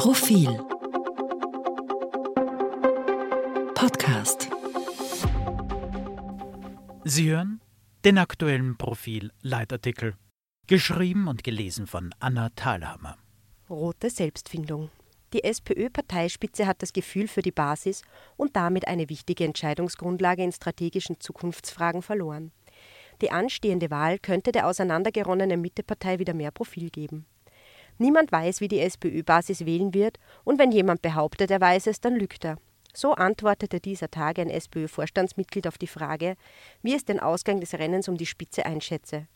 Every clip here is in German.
Profil Podcast. Sie hören den aktuellen Profil-Leitartikel, geschrieben und gelesen von Anna Thalhammer. Rote Selbstfindung. Die SPÖ-Parteispitze hat das Gefühl für die Basis und damit eine wichtige Entscheidungsgrundlage in strategischen Zukunftsfragen verloren. Die anstehende Wahl könnte der auseinandergeronnenen Mittepartei wieder mehr Profil geben. Niemand weiß, wie die SPÖ-Basis wählen wird, und wenn jemand behauptet, er weiß es, dann lügt er. So antwortete dieser Tage ein SPÖ-Vorstandsmitglied auf die Frage, wie es den Ausgang des Rennens um die Spitze einschätze.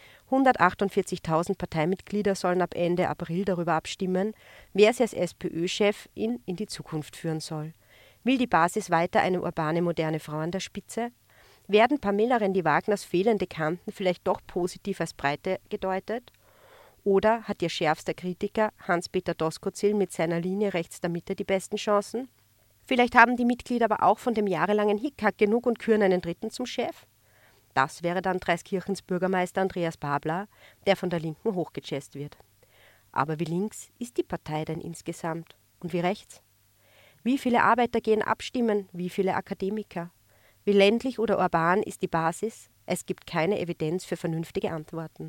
148.000 Parteimitglieder sollen ab Ende April darüber abstimmen, wer sie als SPÖ-Chef in die Zukunft führen soll. Will die Basis weiter eine urbane, moderne Frau an der Spitze? Werden Pamela Rendi-Wagners fehlende Kanten vielleicht doch positiv als Breite gedeutet? Oder hat ihr schärfster Kritiker Hans-Peter Doskozil mit seiner Linie rechts der Mitte die besten Chancen? Vielleicht haben die Mitglieder aber auch von dem jahrelangen Hickhack genug und küren einen Dritten zum Chef? Das wäre dann Dreiskirchens Bürgermeister Andreas Babler, der von der Linken hochgejazzt wird. Aber wie links ist die Partei denn insgesamt? Und wie rechts? Wie viele Arbeiter gehen abstimmen? Wie viele Akademiker? Wie ländlich oder urban ist die Basis? Es gibt keine Evidenz für vernünftige Antworten.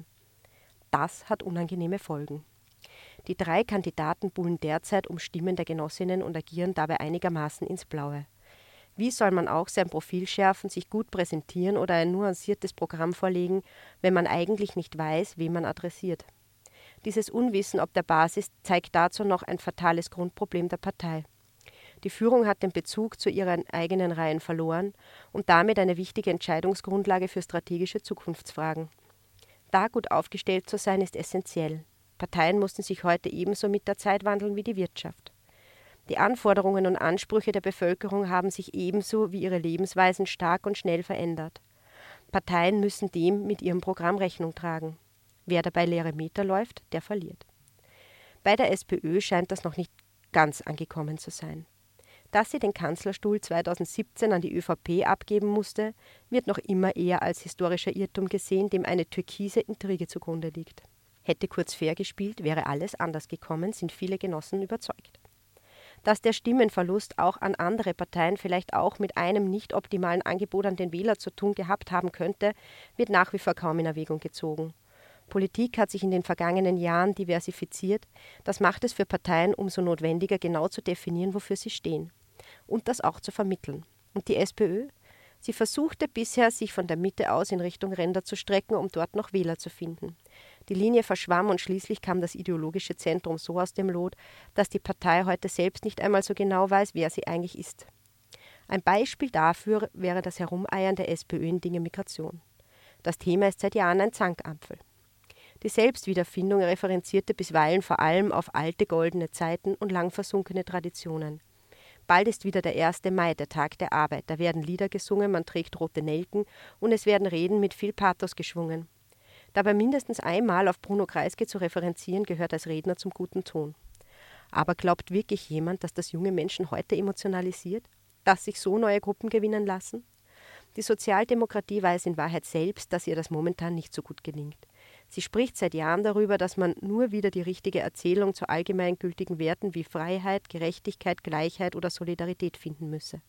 Das hat unangenehme Folgen. Die 3 Kandidaten buhlen derzeit um Stimmen der Genossinnen und agieren dabei einigermaßen ins Blaue. Wie soll man auch sein Profil schärfen, sich gut präsentieren oder ein nuanciertes Programm vorlegen, wenn man eigentlich nicht weiß, wen man adressiert? Dieses Unwissen ob der Basis zeigt dazu noch ein fatales Grundproblem der Partei. Die Führung hat den Bezug zu ihren eigenen Reihen verloren und damit eine wichtige Entscheidungsgrundlage für strategische Zukunftsfragen. Da gut aufgestellt zu sein, ist essentiell. Parteien mussten sich heute ebenso mit der Zeit wandeln wie die Wirtschaft. Die Anforderungen und Ansprüche der Bevölkerung haben sich ebenso wie ihre Lebensweisen stark und schnell verändert. Parteien müssen dem mit ihrem Programm Rechnung tragen. Wer dabei leere Meter läuft, der verliert. Bei der SPÖ scheint das noch nicht ganz angekommen zu sein. Dass sie den Kanzlerstuhl 2017 an die ÖVP abgeben musste, wird noch immer eher als historischer Irrtum gesehen, dem eine türkise Intrige zugrunde liegt. Hätte Kurz fair gespielt, wäre alles anders gekommen, sind viele Genossen überzeugt. Dass der Stimmenverlust auch an andere Parteien vielleicht auch mit einem nicht optimalen Angebot an den Wähler zu tun gehabt haben könnte, wird nach wie vor kaum in Erwägung gezogen. Politik hat sich in den vergangenen Jahren diversifiziert. Das macht es für Parteien umso notwendiger, genau zu definieren, wofür sie stehen. Und das auch zu vermitteln. Und die SPÖ? Sie versuchte bisher, sich von der Mitte aus in Richtung Ränder zu strecken, um dort noch Wähler zu finden. Die Linie verschwamm und schließlich kam das ideologische Zentrum so aus dem Lot, dass die Partei heute selbst nicht einmal so genau weiß, wer sie eigentlich ist. Ein Beispiel dafür wäre das Herumeiern der SPÖ in Dinge Migration. Das Thema ist seit Jahren ein Zankapfel. Die Selbstwiederfindung referenzierte bisweilen vor allem auf alte goldene Zeiten und lang versunkene Traditionen. Bald ist wieder der 1. Mai, der Tag der Arbeit. Da werden Lieder gesungen, man trägt rote Nelken und es werden Reden mit viel Pathos geschwungen. Dabei mindestens einmal auf Bruno Kreisky zu referenzieren, gehört als Redner zum guten Ton. Aber glaubt wirklich jemand, dass das junge Menschen heute emotionalisiert? Dass sich so neue Gruppen gewinnen lassen? Die Sozialdemokratie weiß in Wahrheit selbst, dass ihr das momentan nicht so gut gelingt. Sie spricht seit Jahren darüber, dass man nur wieder die richtige Erzählung zu allgemeingültigen Werten wie Freiheit, Gerechtigkeit, Gleichheit oder Solidarität finden müsse.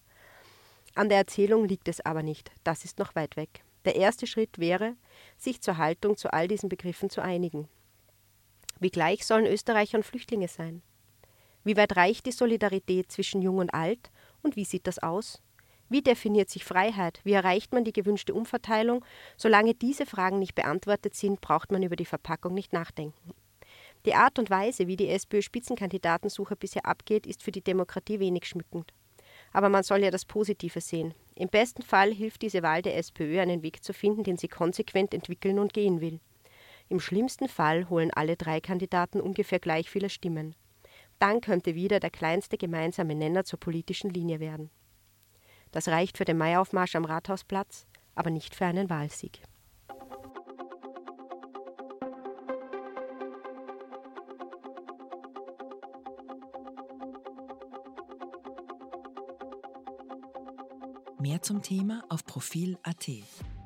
An der Erzählung liegt es aber nicht. Das ist noch weit weg. Der erste Schritt wäre, sich zur Haltung zu all diesen Begriffen zu einigen. Wie gleich sollen Österreicher und Flüchtlinge sein? Wie weit reicht die Solidarität zwischen Jung und Alt und wie sieht das aus? Wie definiert sich Freiheit? Wie erreicht man die gewünschte Umverteilung? Solange diese Fragen nicht beantwortet sind, braucht man über die Verpackung nicht nachdenken. Die Art und Weise, wie die SPÖ-Spitzenkandidatensuche bisher abgeht, ist für die Demokratie wenig schmückend. Aber man soll ja das Positive sehen. Im besten Fall hilft diese Wahl der SPÖ, einen Weg zu finden, den sie konsequent entwickeln und gehen will. Im schlimmsten Fall holen alle 3 Kandidaten ungefähr gleich viele Stimmen. Dann könnte wieder der kleinste gemeinsame Nenner zur politischen Linie werden. Das reicht für den Maiaufmarsch am Rathausplatz, aber nicht für einen Wahlsieg. Mehr zum Thema auf Profil.at.